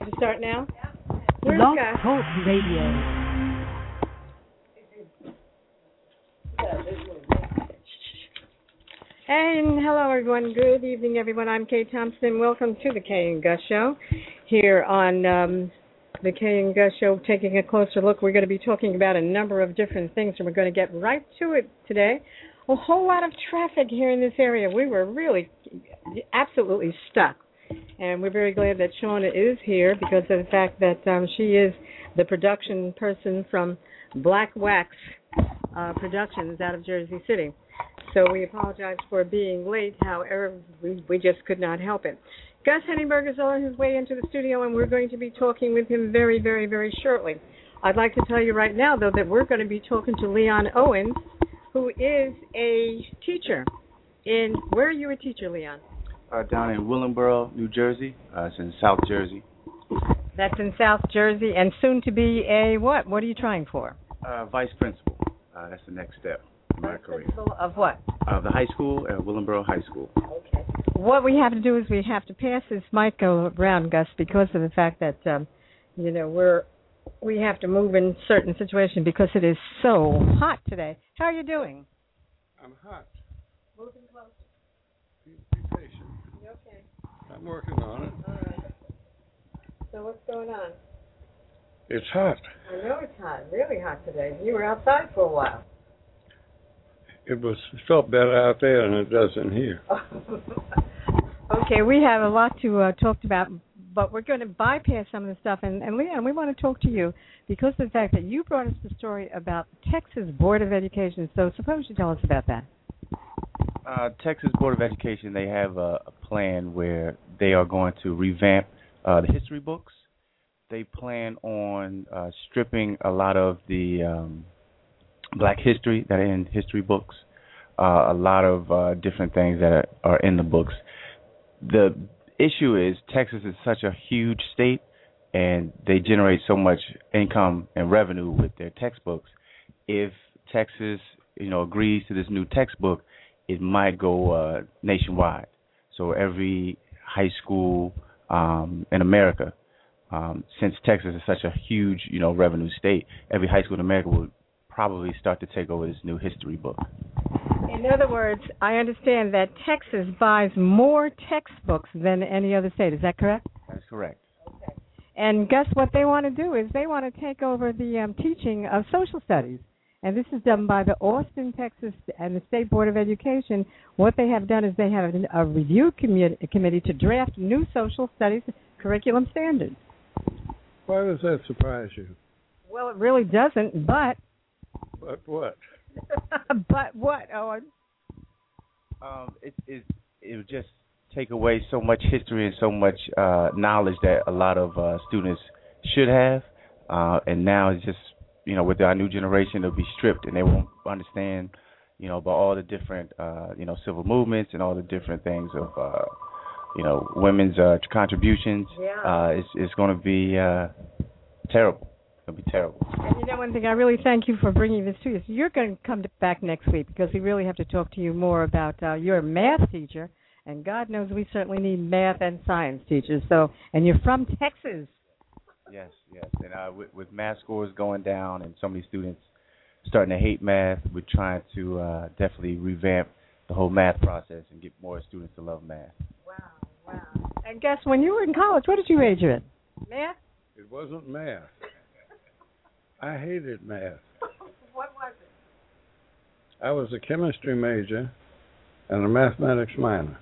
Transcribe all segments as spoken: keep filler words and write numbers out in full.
To start now? Where's Blog Gus? Talk Radio. And hello, everyone. Good evening, everyone. I'm Kay Thompson. Welcome to the Kay and Gus Show. Here on um, the Kay and Gus Show, taking a closer look, we're going to be talking about a number of different things, and we're going to get right to it today. A whole lot of traffic here in this area. We were really absolutely stuck. And we're very glad that Shauna is here because of the fact that um, she is the production person from Black Wax uh, Productions out of Jersey City. So we apologize for being late. However, we, we just could not help it. Gus Henningsberger is on his way into the studio, and we're going to be talking with him very, very, very shortly. I'd like to tell you right now, though, that we're going to be talking to Leon Owens, who is a teacher. In where are you a teacher, Leon? Uh, down in Willingboro, New Jersey. Uh, it's in South Jersey. That's in South Jersey, and soon to be a what? What are you trying for? Uh, vice principal. Uh, that's the next step in my Vice career. principal of what? Of the high school at Willingboro High School. Okay. What we have to do is we have to pass this mic around, Gus, because of the fact that um, you know we're we have to move in certain situations because it is so hot today. How are you doing? I'm hot. Moving closer. Be, be patient. You okay? I'm working on it. All right. So what's going on? It's hot. I know it's hot, really hot today. You were outside for a while. It was it felt better out there than it does in here. Okay, we have a lot to uh, talk about, but we're going to bypass some of the stuff. And, and Leon, we want to talk to you because of the fact that you brought us the story about Texas Board of Education. So suppose you tell us about that. Uh, Texas Board of Education, they have a, a plan where they are going to revamp uh, the history books. They plan on uh, stripping a lot of the um, black history that are in history books, uh, a lot of uh, different things that are, are in the books. The issue is Texas is such a huge state, and they generate so much income and revenue with their textbooks. If Texas, you know, agrees to this new textbook, it might go uh, nationwide. So every high school um, in America, um, since Texas is such a huge, you know, revenue state, every high school in America will probably start to take over this new history book. In other words, I understand that Texas buys more textbooks than any other state. Is that correct? That's correct. Okay. And guess what they want to do is they want to take over the um, teaching of social studies. And this is done by the Austin, Texas, and the State Board of Education. What they have done is they have a review committee, committee to draft new social studies curriculum standards. Why does that surprise you? Well, it really doesn't, but... But what? But what, Owen? Um, it, it, it would just take away so much history and so much uh, knowledge that a lot of uh, students should have. Uh, and now it's just, you know, with our new generation, they'll be stripped and they won't understand, you know, about all the different, uh, you know, civil movements and all the different things of, uh, you know, women's uh, contributions. Yeah. Uh, it's it's going to be uh, terrible. It's going to be terrible. And you know one thing, I really thank you for bringing this to us. You're going to come to back next week because we really have to talk to you more about uh, you're a math teacher, and God knows we certainly need math and science teachers. So, and you're from Texas. Yes, yes. And uh, with, with math scores going down and so many students starting to hate math, we're trying to uh, definitely revamp the whole math process and get more students to love math. Wow, wow. And guess when you were in college, what did you major in? Math? It wasn't math. I hated math. What was it? I was a chemistry major and a mathematics minor.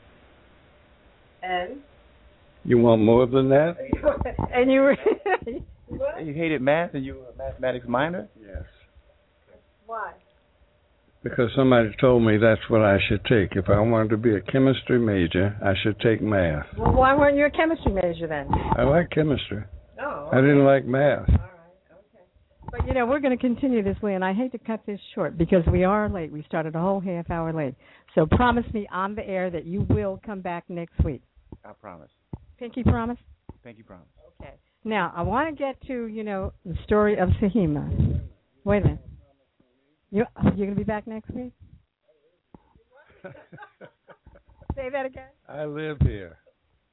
And? You want more than that? And you were... You hated math and you were a mathematics minor? Yes. Why? Because somebody told me that's what I should take. If I wanted to be a chemistry major, I should take math. Well, why weren't you a chemistry major then? I like chemistry. Oh. I didn't like math. All right, okay. But, you know, we're going to continue this, Lee, and I hate to cut this short because we are late. We started a whole half hour late. So promise me on the air that you will come back next week. I promise. Pinky promise? Pinky promise. Okay. Now, I want to get to, you know, the story of Sahima. Wait a minute. You, you're going to be back next week? Say that again? I live here.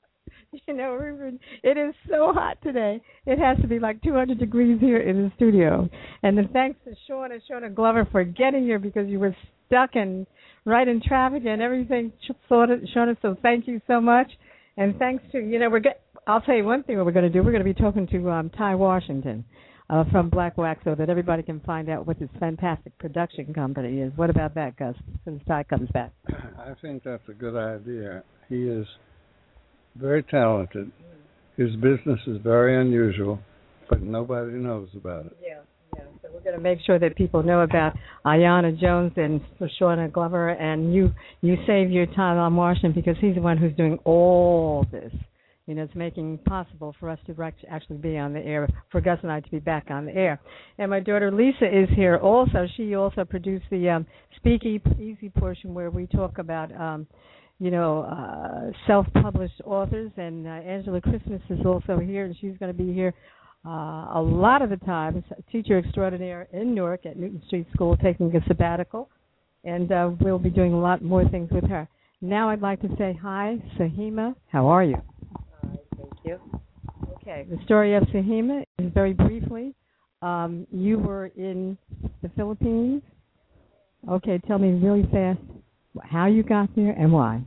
You know, Reverend, it is so hot today. It has to be like two hundred degrees here in the studio. And then thanks to Shauna, Shauna Glover for getting here because you were stuck and right in traffic and everything. Shauna, so thank you so much. And thanks to, you know, we're get, I'll tell you one thing what we're going to do. We're going to be talking to um, Ty Washington uh, from Black Wax so that everybody can find out what this fantastic production company is. What about that, Gus, since Ty comes back? I think that's a good idea. He is very talented. His business is very unusual, but nobody knows about it. Yeah, yeah. So we're going to make sure that people know about Ayanna Jones and Shauna Glover, and you you save your time on Washington because he's the one who's doing all this. You know, it's making possible for us to actually be on the air, for Gus and I to be back on the air. And my daughter Lisa is here also. She also produced the um, Speakeasy portion where we talk about um, you know, uh, self-published authors, and uh, Angela Christmas is also here, and she's going to be here uh, a lot of the time, teacher extraordinaire in Newark at Newton Street School, taking a sabbatical, and uh, we'll be doing a lot more things with her. Now I'd like to say hi, Sahima. How are you? Hi, thank you. Okay, the story of Sahima is very briefly, um, you were in the Philippines. Okay, tell me really fast how you got there and why.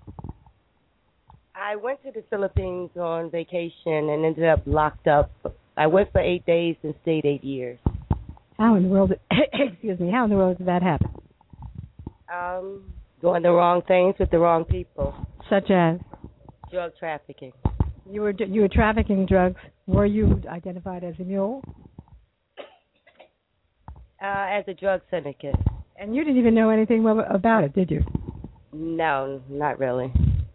I went to the Philippines on vacation and ended up locked up. I went for eight days and stayed eight years. How in the world, excuse me, how in the world did that happen? Um, doing the wrong things with the wrong people. Such as? Drug trafficking. You were you were trafficking drugs. Were you identified as a mule? Uh, as a drug syndicate. And you didn't even know anything about it, did you? No, not really.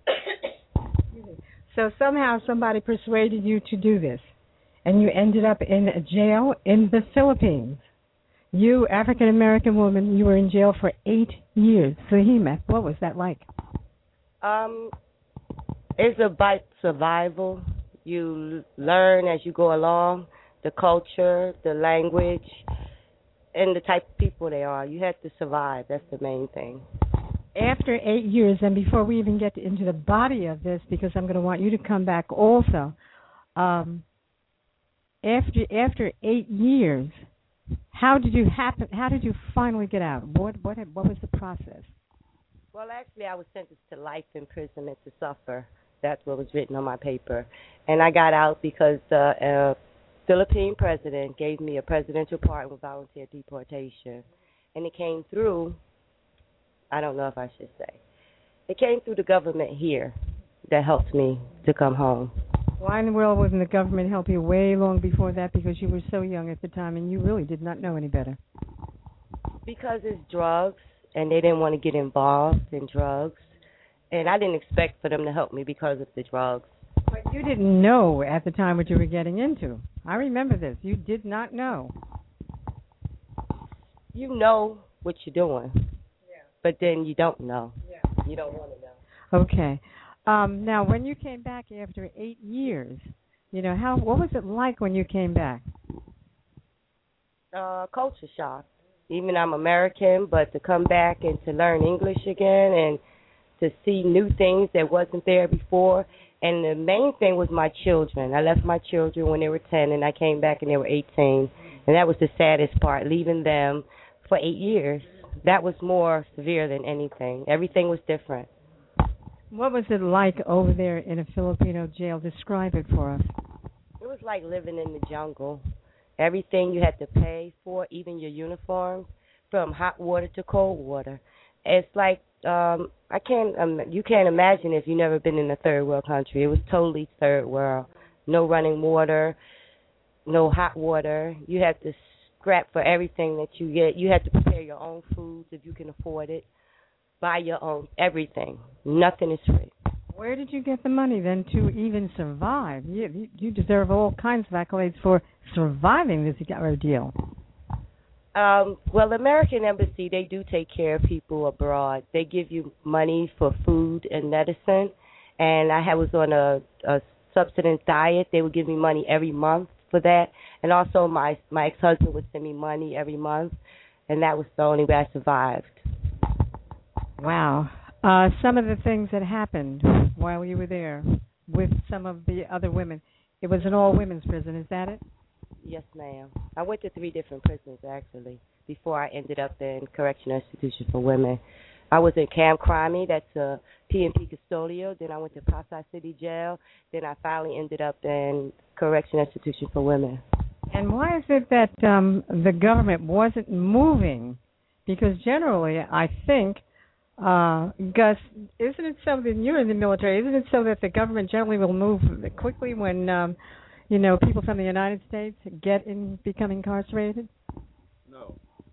So somehow somebody persuaded you to do this, and you ended up in a jail in the Philippines. You, African-American woman, you were in jail for eight years. Sahima, what was that like? Um, it's about survival. You learn as you go along, the culture, the language, and the type of people they are. You have to survive. That's the main thing. After eight years, and before we even get into the body of this, because I'm going to want you to come back also, um, after after eight years, how did you happen? How did you finally get out? What what what was the process? Well, actually, I was sentenced to life imprisonment to suffer. That's what was written on my paper, and I got out because the uh, Philippine president gave me a presidential pardon with volunteer deportation, and it came through. I don't know if I should say. It came through the government here that helped me to come home. Why in the world wasn't the government help you way long before that? Because you were so young at the time and you really did not know any better. Because it's drugs, and they didn't want to get involved in drugs. And I didn't expect for them to help me because of the drugs. But you didn't know at the time what you were getting into. I remember this. You did not know. You know what you're doing. But then you don't know. Yeah. You don't want to know. Okay. Um, now, when you came back after eight years, you know, how what was it like when you came back? Uh, culture shock. Even I'm American, but to come back and to learn English again and to see new things that wasn't there before. And the main thing was my children. I left my children when they were ten, and I came back and they were eighteen. And that was the saddest part, leaving them for eight years. That was more severe than anything. Everything was different. What was it like over there in a Filipino jail? Describe it for us. It was like living in the jungle. Everything you had to pay for, even your uniforms, from hot water to cold water. It's like um, I can't. Um, you can't imagine if you've never been in a third world country. It was totally third world. No running water, no hot water. You had to scrap for everything that you get. You had to prepare your own foods if you can afford it. Buy your own everything. Nothing is free. Where did you get the money then to even survive? You, you deserve all kinds of accolades for surviving this ordeal. Um, well, the American Embassy, they do take care of people abroad. They give you money for food and medicine. And I was on a, a subsistence diet. They would give me money every month for that. And also my, my ex-husband would send me money every month. And that was the only way I survived. Wow. Uh, some of the things that happened while you were there. with some of the other women. It was an all-women's prison, is that it? Yes, ma'am. I went to three different prisons, actually, before I ended up in Correctional Institution for Women. I was in Camp Crimey, that's a P and P custodial. Then I went to Paso City Jail. Then I finally ended up in Correctional Institution for Women. And why is it that um, the government wasn't moving? Because generally, I think, uh, Gus, isn't it so that you're in the military, isn't it so that the government generally will move quickly when, um, you know, people from the United States get in, become incarcerated? No.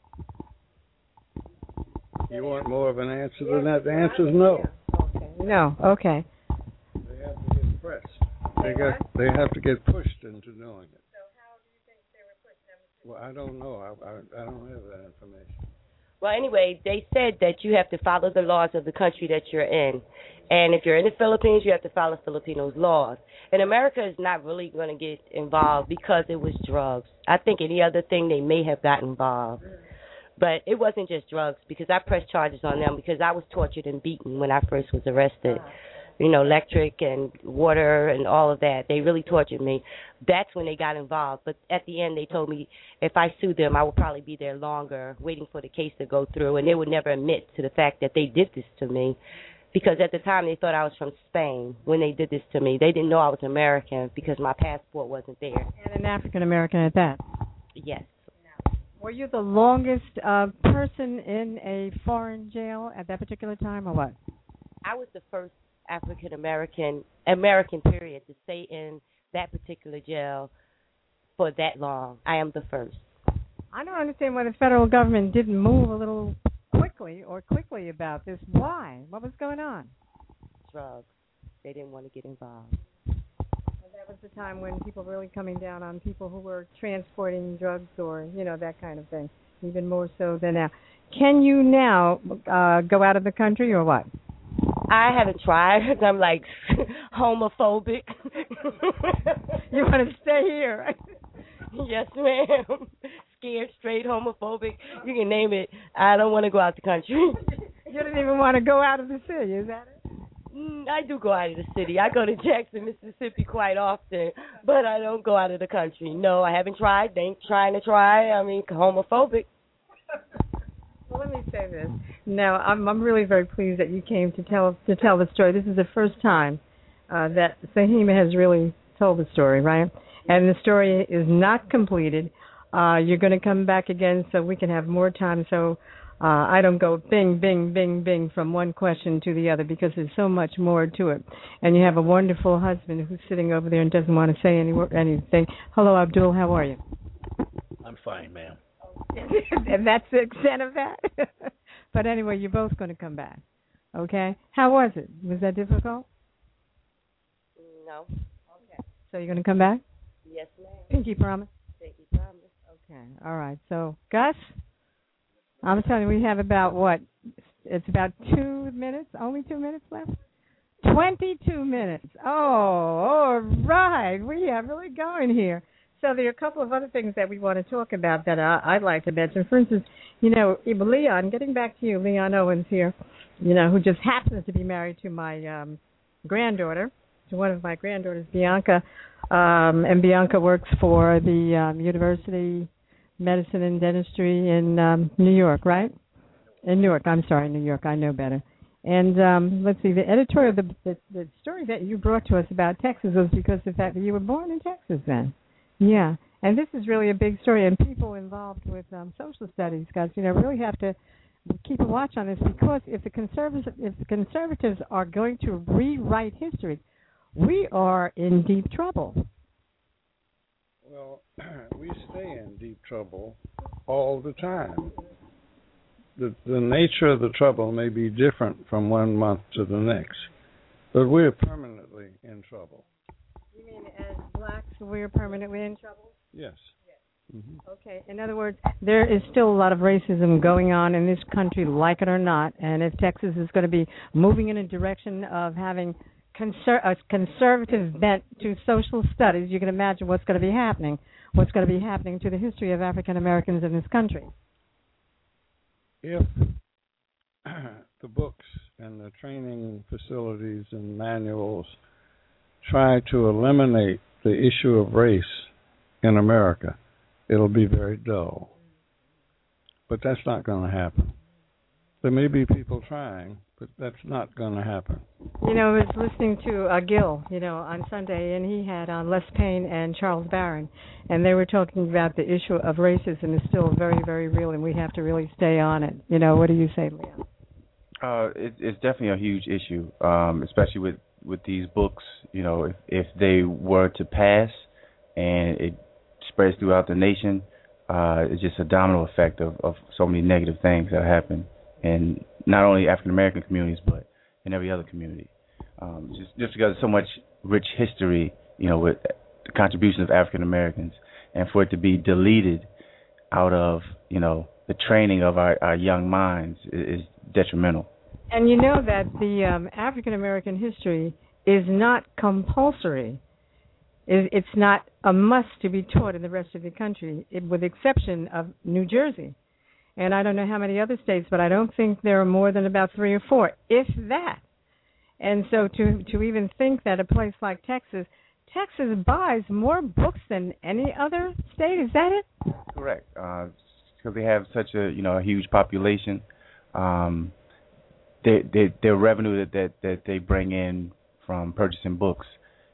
You want more of an answer than that? The answer is no. Okay. No, okay. They have to get pressed. They got. They have to get pushed into doing it. So how do you think they were pushed? Well, I don't know. I, I, I don't have that information. Well, anyway, they said that you have to follow the laws of the country that you're in. And if you're in the Philippines, you have to follow Filipinos' laws. And America is not really going to get involved because it was drugs. I think any other thing they may have got involved. But it wasn't just drugs, because I pressed charges on them because I was tortured and beaten when I first was arrested. You know, electric and water and all of that. They really tortured me. That's when they got involved. But at the end, they told me if I sued them, I would probably be there longer, waiting for the case to go through. And they would never admit to the fact that they did this to me, because at the time they thought I was from Spain when they did this to me. They didn't know I was American because my passport wasn't there. And an African American at that. Yes. Were you the longest uh, person in a foreign jail at that particular time, or what? I was the first African American, American period, to stay in that particular jail for that long. I am the first. I don't understand why the federal government didn't move a little quickly or quickly about this. Why? What was going on? Drugs. They didn't want to get involved. Well, that was the time when people were really coming down on people who were transporting drugs or, you know, that kind of thing, even more so than now. Can you now uh, go out of the country or what? I haven't tried. I'm like homophobic. You want to stay here, right? Yes, ma'am. Scared, straight, homophobic. You can name it. I don't want to go out the country. You don't even want to go out of the city, is that it? Mm, I do go out of the city. I go to Jackson, Mississippi quite often, but I don't go out of the country. No, I haven't tried. They ain't trying to try. I mean, homophobic. Well, let me say this. Now, I'm I'm really very pleased that you came to tell to tell the story. This is the first time uh, that Sahima has really told the story, right? And the story is not completed. Uh, you're going to come back again so we can have more time, so uh, I don't go bing, bing, bing, bing from one question to the other, because there's so much more to it. And you have a wonderful husband who's sitting over there and doesn't want to say any anything. Hello, Abdul. How are you? I'm fine, ma'am. And that's the extent of that. But anyway, you're both going to come back. Okay? How was it? Was that difficult? No. Okay. So you're going to come back? Yes, ma'am. Pinky promise? Pinky promise. Okay. All right. So, Gus, I'm telling you, we have about what? It's about two minutes? Only two minutes left? twenty-two minutes. Oh, all right. We are really going here. So there are a couple of other things that we want to talk about that I, I'd like to mention. For instance, you know, Leon, getting back to you, Leon Owens here, you know, who just happens to be married to my um, granddaughter, to one of my granddaughters, Bianca, um, and Bianca works for the um, University Medicine and Dentistry in um, New York, right? In Newark, I'm sorry, New York, I know better. And um, let's see, the editorial, the, the, the story that you brought to us about Texas was because of the fact that you were born in Texas then. Yeah, and this is really a big story, and people involved with um, social studies, guys, you know, really have to keep a watch on this, because if the conservatives, if the conservatives are going to rewrite history, we are in deep trouble. Well, we stay in deep trouble all the time. The, the nature of the trouble may be different from one month to the next, but we're permanently in trouble. You mean as blacks, we're permanently in trouble? Yes. Mm-hmm. Okay. In other words, there is still a lot of racism going on in this country, like it or not. And if Texas is going to be moving in a direction of having conser- a conservative bent to social studies, you can imagine what's going to be happening, what's going to be happening to the history of African Americans in this country. If the books and the training facilities and manuals try to eliminate the issue of race in America, it'll be very dull. But that's not going to happen. There may be people trying, but that's not going to happen. You know, I was listening to uh, Gil, you know, on Sunday, and he had on Les Payne and Charles Barron, and they were talking about the issue of racism is still very, very real, and we have to really stay on it. You know, what do you say, Leon? Uh, it, it's definitely a huge issue, um, especially with, with these books. You know, if, if they were to pass and it spreads throughout the nation, uh, it's just a domino effect of, of so many negative things that happen in not only African American communities, but in every other community. Um, just, just because of so much rich history, you know, with the contribution of African Americans, and for it to be deleted out of, you know, the training of our, our young minds is, is detrimental. And you know that the um, African American history is not compulsory. It, it's not a must to be taught in the rest of the country, it, with the exception of New Jersey. And I don't know how many other states, but I don't think there are more than about three or four, if that. And so to to even think that a place like Texas, Texas buys more books than any other state, is that it? Correct. Uh, because they have such a, you know, a huge population. Um, they, they, their revenue that, that, that they bring in from purchasing books,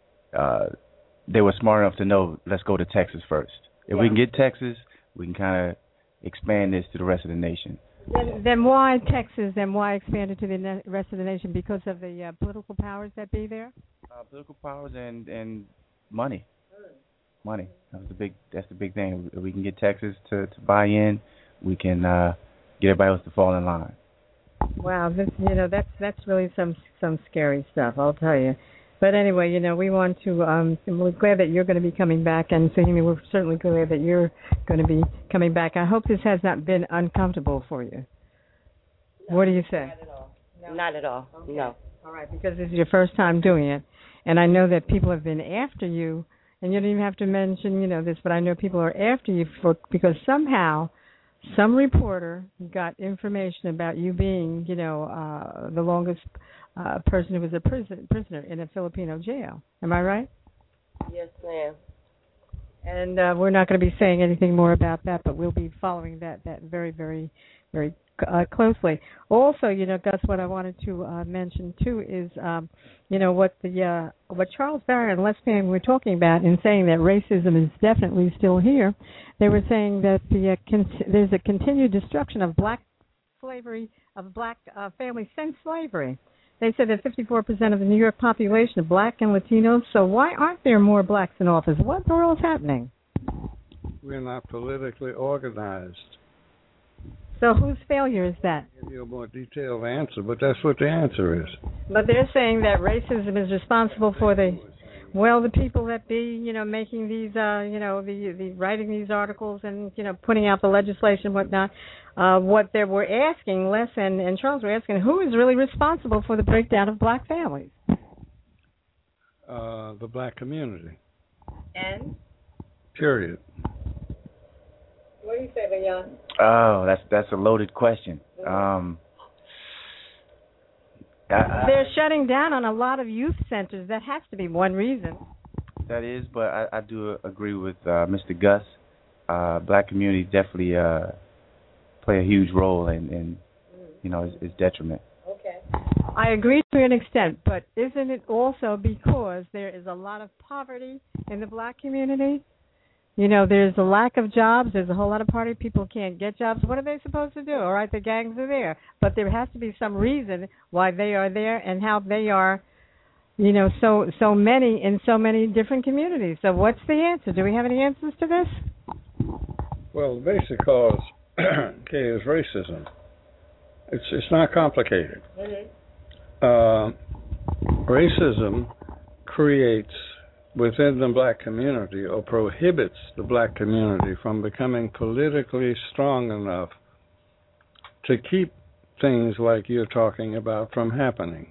uh, they were smart enough to know, let's go to Texas first. If Yeah. we can get Texas, we can kind of expand this to the rest of the nation. Then, then why Texas, and why expand it to the ne- rest of the nation? Because of the uh, political powers that be there? Uh, political powers and, and money. Money. That's the big. That's the big thing. If we can get Texas to, to buy in, we can uh, get everybody else to fall in line. Wow, this, you know, that's that's really some some scary stuff, I'll tell you. But anyway, you know, we want to. Um, we're glad that you're going to be coming back, and Sahimi, we're certainly glad that you're going to be coming back. I hope this has not been uncomfortable for you. No, what do you say? Not at all. No. Not at all. Okay. No. All right, because this is your first time doing it, and I know that people have been after you, and you don't even have to mention, you know, this, but I know people are after you for because somehow some reporter got information about you being, you know, uh, the longest uh, person who was a prison, prisoner in a Filipino jail. Am I right? Yes, ma'am. And uh, we're not going to be saying anything more about that, but we'll be following that that very, very, very uh, closely. Also, you know, Gus, what I wanted to uh, mention too is, um, you know, what the uh, what Charles Barron and Les Payne were talking about in saying that racism is definitely still here. They were saying that the uh, con- there's a continued destruction of black slavery, of black uh, families since slavery. They said that fifty-four percent of the New York population are black and Latinos, so why aren't there more blacks in office? What in the world is happening? We're not politically organized. So whose failure is that? I'll give you a more detailed answer, but that's what the answer is. But they're saying that racism is responsible for the, well, the people that be, you know, making these, uh, you know, the, the writing these articles and, you know, putting out the legislation and whatnot. Uh, what they were asking, Les and, and Charles were asking, who is really responsible for the breakdown of black families? Uh, the black community. And? Period. What do you say, Leon? Oh, that's that's a loaded question. Um, I, They're shutting down on a lot of youth centers. That has to be one reason. that is, but I, I do agree with uh, Mister Gus. Uh, black community definitely uh, play a huge role in, in you know, its, its detriment. Okay. I agree to an extent, but isn't it also because there is a lot of poverty in the black community? You know, there's a lack of jobs. There's a whole lot of poverty. People can't get jobs. What are they supposed to do? All right, the gangs are there. But there has to be some reason why they are there and how they are, you know, so so many in so many different communities. So what's the answer? Do we have any answers to this? Well, the basic cause, okay, is racism. It's it's not complicated. Mm-hmm. Uh, racism creates within the black community, or prohibits the black community from becoming politically strong enough to keep things like you're talking about from happening.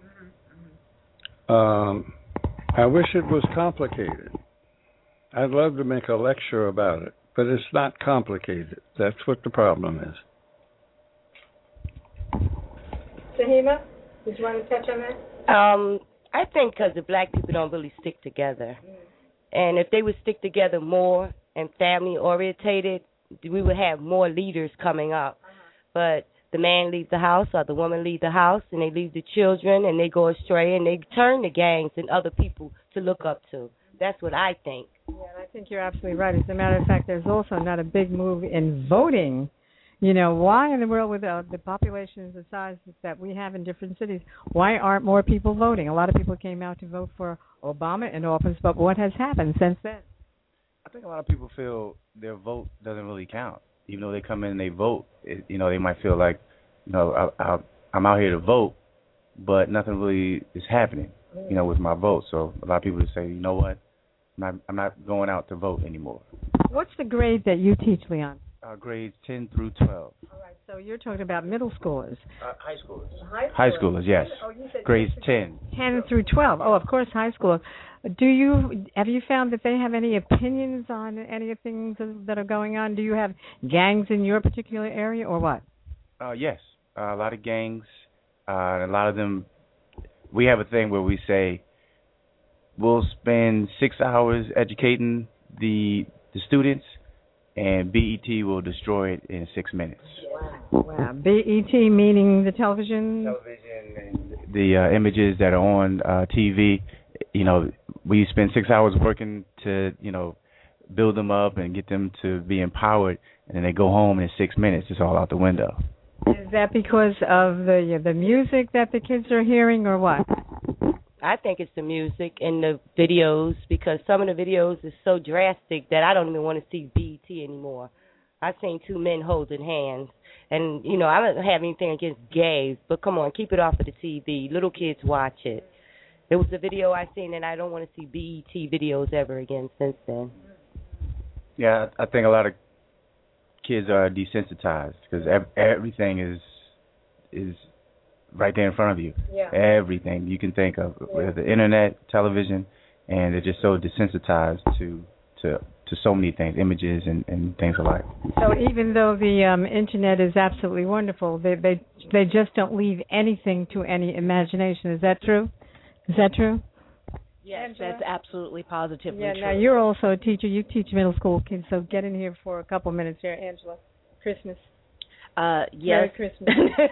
Um, I wish it was complicated. I'd love to make a lecture about it, but it's not complicated. That's what the problem is. Sahima, did you want to touch on that? Um, I think because the black people don't really stick together. And if they would stick together more and family orientated, we would have more leaders coming up. But the man leaves the house or the woman leaves the house and they leave the children and they go astray and they turn to gangs and other people to look up to. That's what I think. Yeah, I think you're absolutely right. As a matter of fact, there's also not a big move in voting. You know, why in the world, with uh, the populations the size that we have in different cities, why aren't more people voting? A lot of people came out to vote for Obama in office, but what has happened since then? I think a lot of people feel their vote doesn't really count. Even though they come in and they vote, it, you know, they might feel like, you know, I, I, I'm out here to vote, but nothing really is happening, you know, with my vote. So a lot of people just say, you know what, I'm not, I'm not going out to vote anymore. What's the grade that you teach, Leon? Uh, grades ten through twelve. All right, so you're talking about middle schoolers. Uh, high schoolers. High schoolers. High schoolers, yes. Oh, you said grades ten. ten through twelve. Oh, of course, high school. Do you have you found that they have any opinions on any of things that are going on? Do you have gangs in your particular area, or what? Uh, yes, uh, a lot of gangs. Uh, and a lot of them. We have a thing where we say we'll spend six hours educating the the students, and B E T will destroy it in six minutes. Wow. Wow. B E T meaning the television? Television and the uh, images that are on uh, T V. You know, we spend six hours working to, you know, build them up and get them to be empowered, and then they go home and in six minutes it's all out the window. Is that because of the the music that the kids are hearing, or what? I think it's the music and the videos, because some of the videos is so drastic that I don't even want to see B E T anymore. I've seen two men holding hands. And, you know, I don't have anything against gays, but come on, keep it off of the T V. Little kids watch it. It was a video I seen, and I don't want to see B E T videos ever again since then. Yeah, I think a lot of kids are desensitized because everything is is right there in front of you. Yeah. Everything you can think of, yeah. The internet, television, and they're just so desensitized to to to so many things, images and, and things alike. So even though the um, internet is absolutely wonderful, they they they just don't leave anything to any imagination. Is that true? Is that true? Yes, Angela? that's absolutely positively yeah, true. Now you're also a teacher. You teach middle school kids, so get in here for a couple minutes here, Angela. Christmas. Uh, yes. Merry Christmas.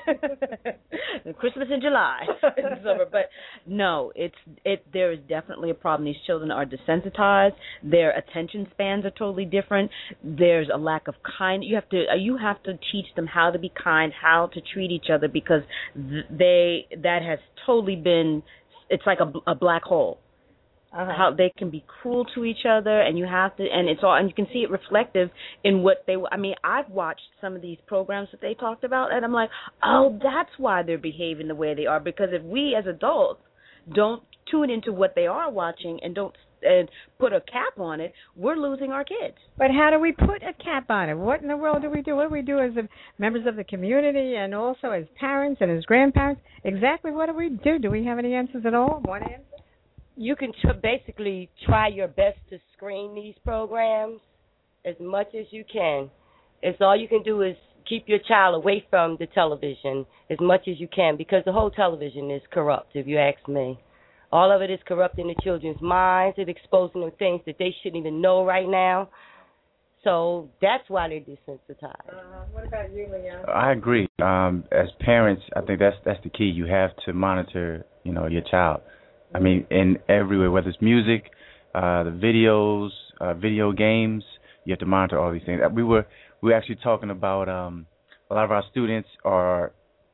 Christmas in July. It's over. But no, it's it. There is definitely a problem. These children are desensitized. Their attention spans are totally different. There's a lack of kind. You have to you have to teach them how to be kind, how to treat each other, because they that has totally been. It's like a, a black hole. Uh-huh. How they can be cruel to each other, and you have to, and it's all, and you can see it reflective in what they. I mean, I've watched some of these programs that they talked about, and I'm like, oh, that's why they're behaving the way they are. Because if we as adults don't tune into what they are watching and don't and put a cap on it, we're losing our kids. But how do we put a cap on it? What in the world do we do? What do we do as a, members of the community, and also as parents and as grandparents? Exactly what do we do? Do we have any answers at all? One answer? You can tr- basically try your best to screen these programs as much as you can. It's all you can do is keep your child away from the television as much as you can, because the whole television is corrupt, if you ask me. All of it is corrupting the children's minds. It's exposing them things that they shouldn't even know right now. So that's why they're desensitized. Uh, what about you, Leon? I agree. Um, as parents, I think that's that's the key. You have to monitor, you know, your child. I mean, in everywhere, whether it's music, uh, the videos, uh, video games, you have to monitor all these things. We were we were actually talking about um, a lot of our students are,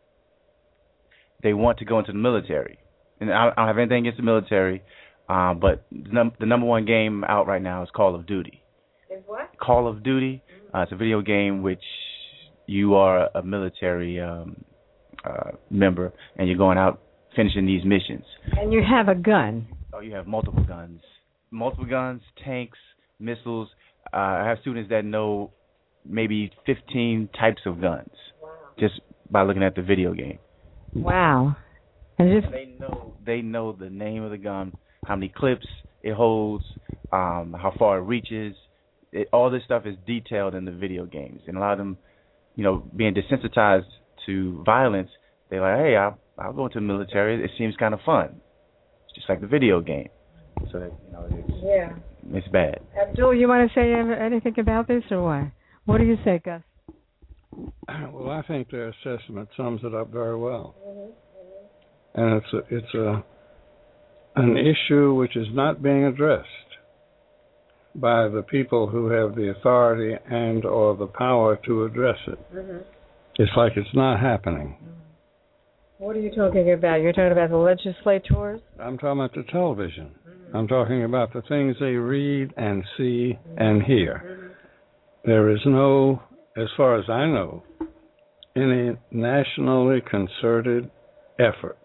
they want to go into the military. And I, I don't have anything against the military, uh, but the, num- the number one game out right now is Call of Duty. Is what? Call of Duty. Uh, it's a video game which you are a military um, uh, member, and you're going out finishing these missions. And you have a gun. Oh, you have multiple guns. Multiple guns, tanks, missiles. Uh, I have students that know maybe fifteen types of guns. Wow. Just by looking at the video game. Wow. And just they know they know the name of the gun, how many clips it holds, um, how far it reaches. It, all this stuff is detailed in the video games. And a lot of them, you know, being desensitized to violence, they're like, hey, I'll, I'll go into the military. It seems kind of fun. just like the video game. So that you know, it's, yeah, it's bad. Abdul, you want to say anything about this or what? What do you say, Gus? Well, I think their assessment sums it up very well, and it's a, it's a an issue which is not being addressed by the people who have the authority and or the power to address it. Mm-hmm. It's like it's not happening. What are you talking about? You're talking about the legislators? I'm talking about the television. Mm-hmm. I'm talking about the things they read and see mm-hmm. and hear. Mm-hmm. There is no, as far as I know, any nationally concerted effort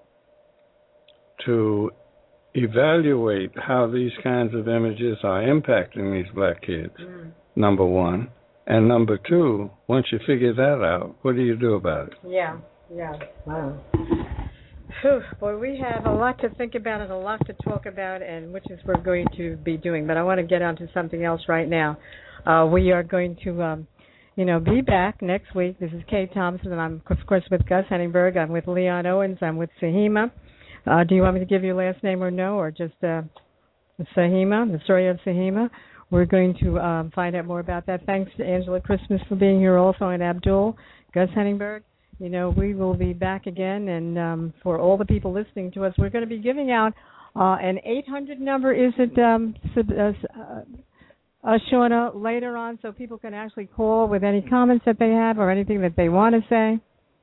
to evaluate how these kinds of images are impacting these black kids, mm. number one. And number two, once you figure that out, what do you do about it? Yeah, yeah. Wow. Whew, boy, we have a lot to think about and a lot to talk about, and which is we're going to be doing. But I want to get on to something else right now. Uh, we are going to, um, you know, be back next week. This is Kay Thompson, and I'm, of course, with Gus Henningsberg. I'm with Leon Owens. I'm with Sahima. Uh, do you want me to give your last name or no, or just uh, Sahima, the story of Sahima? We're going to um, find out more about that. Thanks to Angela Christmas for being here also, and Abdul, Gus Henningsberg. You know, we will be back again, and um, for all the people listening to us, we're going to be giving out uh, an eight hundred number. Is it, um, uh, uh, Shauna, later on, so people can actually call with any comments that they have or anything that they want to say?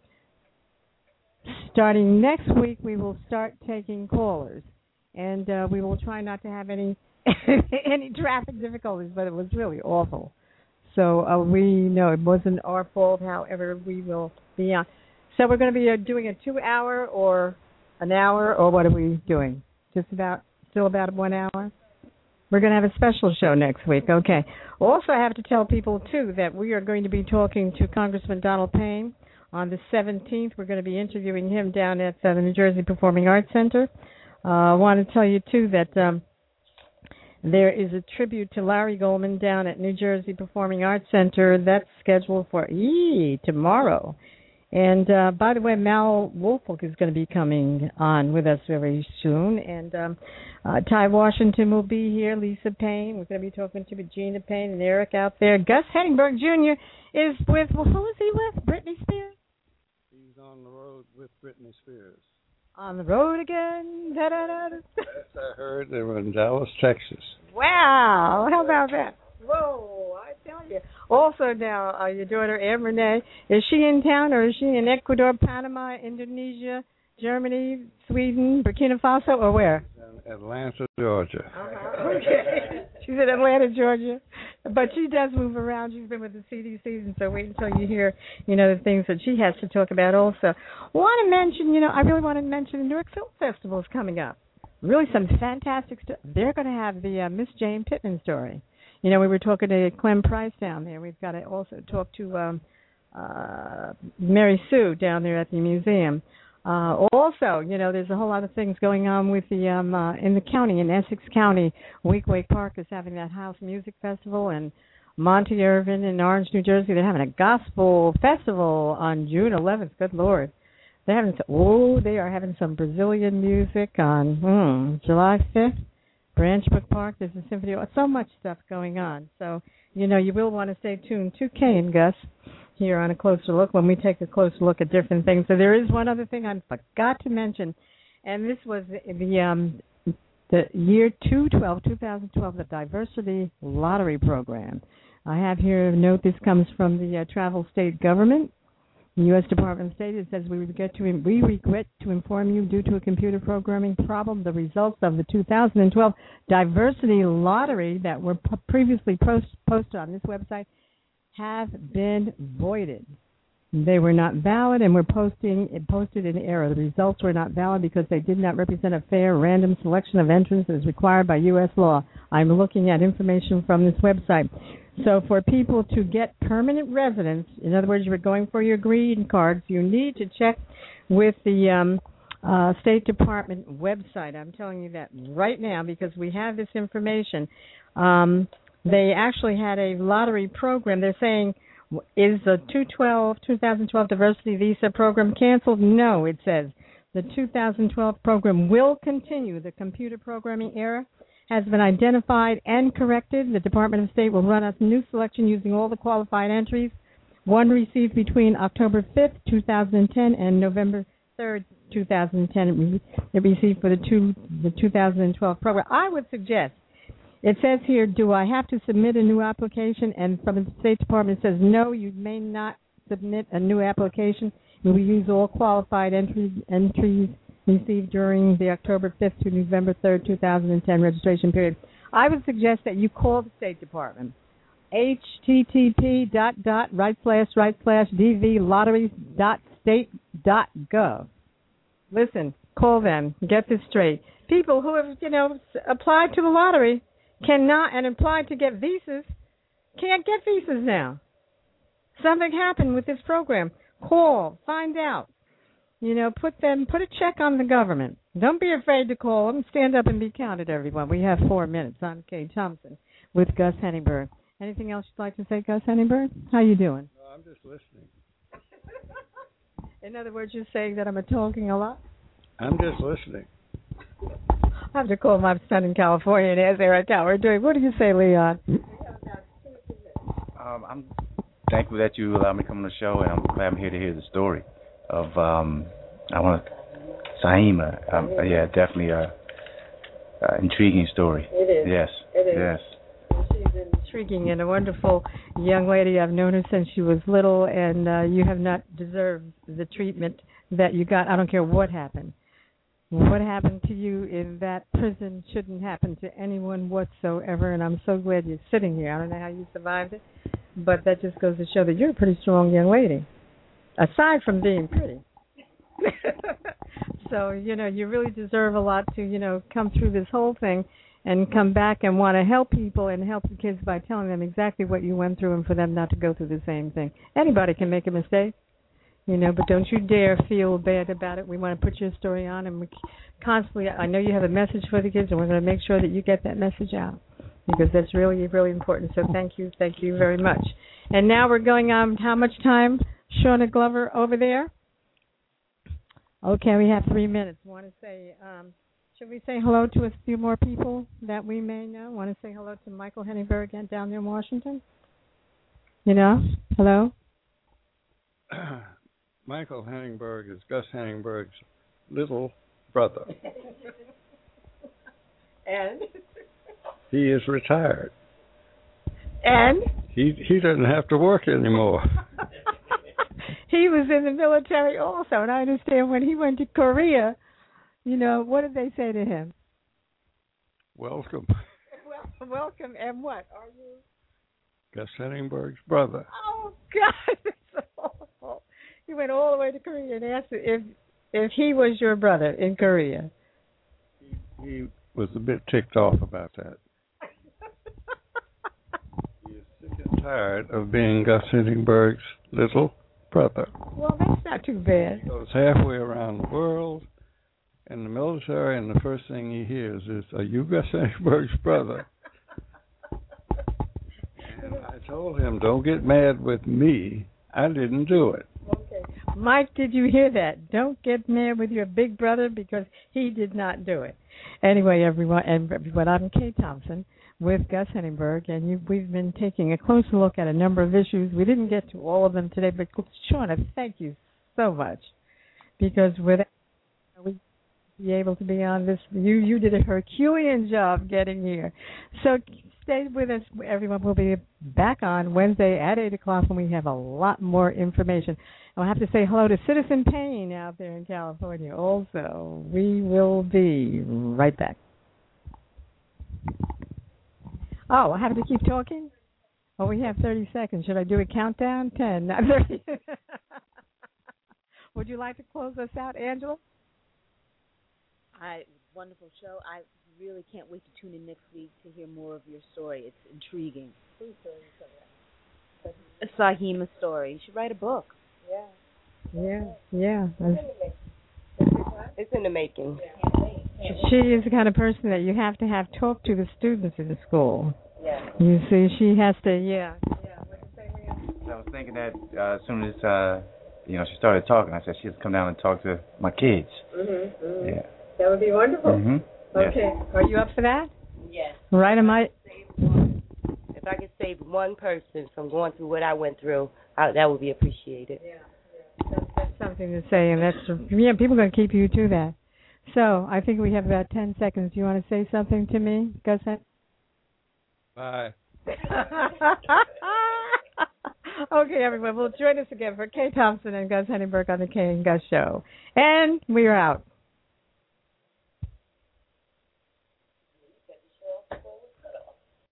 Starting next week, we will start taking callers, and uh, we will try not to have any any traffic difficulties, but it was really awful. So uh, we know it wasn't our fault, however, we will be on. So we're going to be uh, doing a two-hour or an hour, or what are we doing? Just about, still about one hour? We're going to have a special show next week, okay. Also, I have to tell people, too, that we are going to be talking to Congressman Donald Payne. On the seventeenth, we're going to be interviewing him down at uh, the New Jersey Performing Arts Center. Uh, I want to tell you, too, that um, there is a tribute to Larry Goldman down at New Jersey Performing Arts Center. That's scheduled for ee, tomorrow. And, uh, by the way, Mal Wolfolk is going to be coming on with us very soon. And um, uh, Ty Washington will be here, Lisa Payne. We're going to be talking to Regina Payne and Eric out there. Gus Henningsberg Junior is with, well, who is he with? Britney Spears? He's on the road with Britney Spears. On the road again? Da-da-da-da. Yes, I heard they were in Dallas, Texas. Wow. How about that? Whoa, I tell you. Also now, uh, your daughter, Anne Renee, is she in town or is she in Ecuador, Panama, Indonesia, Germany, Sweden, Burkina Faso, or where? In Atlanta, Georgia. Uh-huh. Okay. She's in Atlanta, Georgia. But she does move around. She's been with the C D C, and so wait until you hear, you know, the things that she has to talk about also. Want to mention, you know, I really want to mention the Newark Film Festival is coming up. Really some fantastic stuff. They're going to have the uh, Miss Jane Pittman story. You know, we were talking to Clem Price down there. We've got to also talk to um, uh, Mary Sue down there at the museum. Uh, also, you know, there's a whole lot of things going on with the um, uh, in the county, in Essex County. Week Wake Park is having that house music festival, and Monte Irvin in Orange, New Jersey, they're having a gospel festival on June eleventh. Good Lord. They're having some, oh, they are having some Brazilian music on hmm, July fifth. Branch Brook Park, there's a symphony. So much stuff going on. So, you know, you will want to stay tuned to Kay and Gus here on A Closer Look when we take a closer look at different things. So there is one other thing I forgot to mention, and this was the, the, um, the year two twelve, twenty twelve, the Diversity Lottery Program. I have here a note. This comes from the uh, Travel State Government. The U S Department of State, it says, we regret, to, we regret to inform you, due to a computer programming problem, the results of the two thousand twelve Diversity Lottery that were p- previously post, posted on this website have been voided. They were not valid and were posting, posted in error. The results were not valid because they did not represent a fair, random selection of entrants as required by U S law. I'm looking at information from this website. So for people to get permanent residence, in other words, you're going for your green cards, you need to check with the um, uh, State Department website. I'm telling you that right now because we have this information. Um, they actually had a lottery program. They're saying, is the two thousand twelve Diversity Visa program canceled? No, it says. The two thousand twelve program will continue. The computer programming error has been identified and corrected. The Department of State will run a new selection using all the qualified entries, one received between October fifth, two thousand ten and November third, two thousand ten. It received for the, two, the two thousand twelve program. I would suggest, it says here, do I have to submit a new application? And from the State Department it says, no, you may not submit a new application. We use all qualified entries, entries received during the October fifth to November third, two thousand ten registration period. I would suggest that you call the State Department. H T T P dot dot right slash right slash D V lotteries dot state dot gov. Listen, call them. Get this straight. People who have, you know, applied to the lottery cannot, and applied to get visas, can't get visas now. Something happened with this program. Call, find out. You know, put them, put a check on the government. Don't be afraid to call them. Stand up and be counted, everyone. We have four minutes. I'm Kay Thompson with Gus Henningsberg. Anything else you'd like to say, Gus Henningsberg? How you doing? No, I'm just listening. In other words, you're saying that I'm talking a lot? I'm just listening. I have to call my son in California and ask Eric how we're doing. What do you say, Leon? Um, I'm thankful that you allowed me to come on the show, and I'm glad I'm here to hear the story of, um, I want to, Saima. Um, yeah, definitely a, a intriguing story. It is. Yes. It is. Yes. She's intriguing and a wonderful young lady. I've known her since she was little, and uh, you have not deserved the treatment that you got. I don't care what happened. What happened to you in that prison shouldn't happen to anyone whatsoever, and I'm so glad you're sitting here. I don't know how you survived it, but that just goes to show that you're a pretty strong young lady, aside from being pretty. So, you know, you really deserve a lot to, you know, come through this whole thing and come back and want to help people and help the kids by telling them exactly what you went through and for them not to go through the same thing. Anybody can make a mistake. You know, but don't you dare feel bad about it. We want to put your story on, and we constantly, I know you have a message for the kids, and we're going to make sure that you get that message out, because that's really, really important. So thank you, thank you very much. And now we're going on, how much time, Shauna Glover, over there? Okay, we have three minutes. Want to say, um, should we say hello to a few more people that we may know? Want to say hello to Michael Henningsberg down there in Washington? You know, hello? Michael Henningsberg is Gus Henningsberg's little brother. And? He is retired. And? He he doesn't have to work anymore. He was in the military also, and I understand when he went to Korea, you know, what did they say to him? Welcome. Well, welcome, and what? Are you? Gus Henningsberg's brother. Oh, God, that's awful. He went all the way to Korea and asked if if he was your brother in Korea. He, he was a bit ticked off about that. He is sick and tired of being Gus Henningsberg's little brother. Well, that's not too bad. He goes halfway around the world in the military, and the first thing he hears is, "Are you Gus Henningsberg's brother?" And I told him, "Don't get mad with me. I didn't do it." Okay. Mike, did you hear that? Don't get mad with your big brother because he did not do it. Anyway, everyone, and everyone, I'm Kay Thompson with Gus Henningsberg, and you, we've been taking a closer look at a number of issues. We didn't get to all of them today, but Shauna, thank you so much, because without we be able to be on this, you you did a Herculean job getting here. So stay with us, everyone. We'll be back on Wednesday at eight o'clock when we have a lot more information. I'll have to say hello to Citizen Payne out there in California also. We will be right back. Oh, I have to keep talking? Oh, we have thirty seconds. Should I do a countdown? ten, not thirty. Would you like to close us out, Angela? I wonderful show. I really can't wait to tune in next week to hear more of your story. It's intriguing. Whose story is that? Sahima's story. You should write a book. Yeah. Yeah, yeah. It's in the making. She is the kind of person that you have to have talk to the students in the school. Yeah. You see, she has to, yeah. I was thinking that uh, as soon as uh, you know, she started talking. I said she'd come down and talk to my kids. Mm-hmm, mm-hmm. Yeah. That would be wonderful. Mm-hmm. Okay. Yes. Are you up for that? Yes. Right, am I? If I could save one person from going through what I went through, I, that would be appreciated. Yeah, yeah. That's, that's something to say, and that's yeah. People are going to keep you to that. So I think we have about ten seconds. Do you want to say something to me, Gus? Bye. Okay, everyone. Well, join us again for Kay Thompson and Gus Henneberg on the Kay and Gus Show, and we are out.